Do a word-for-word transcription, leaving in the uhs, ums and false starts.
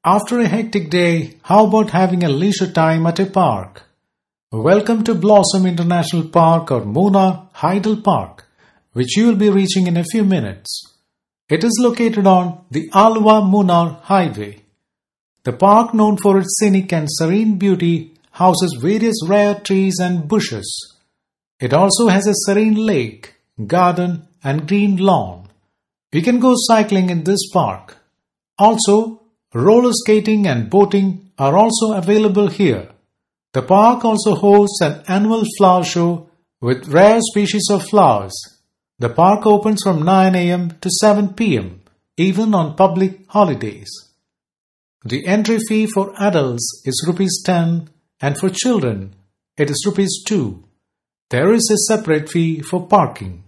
After a hectic day, how about having a leisure time at a park? Welcome to Blossom International Park or Munnar Hydel Park, which you will be reaching in a few minutes. It is located on the Alva-Munnar Highway. The park, known for its scenic and serene beauty, houses various rare trees and bushes. It also has a serene lake, garden and green lawn. You can go cycling in this park. Also, roller skating and boating are also available here. The park also hosts an annual flower show with rare species of flowers. The park opens from nine a m to seven p m, even on public holidays. The entry fee for adults is rupees ten and for children it is rupees two. There is a separate fee for parking.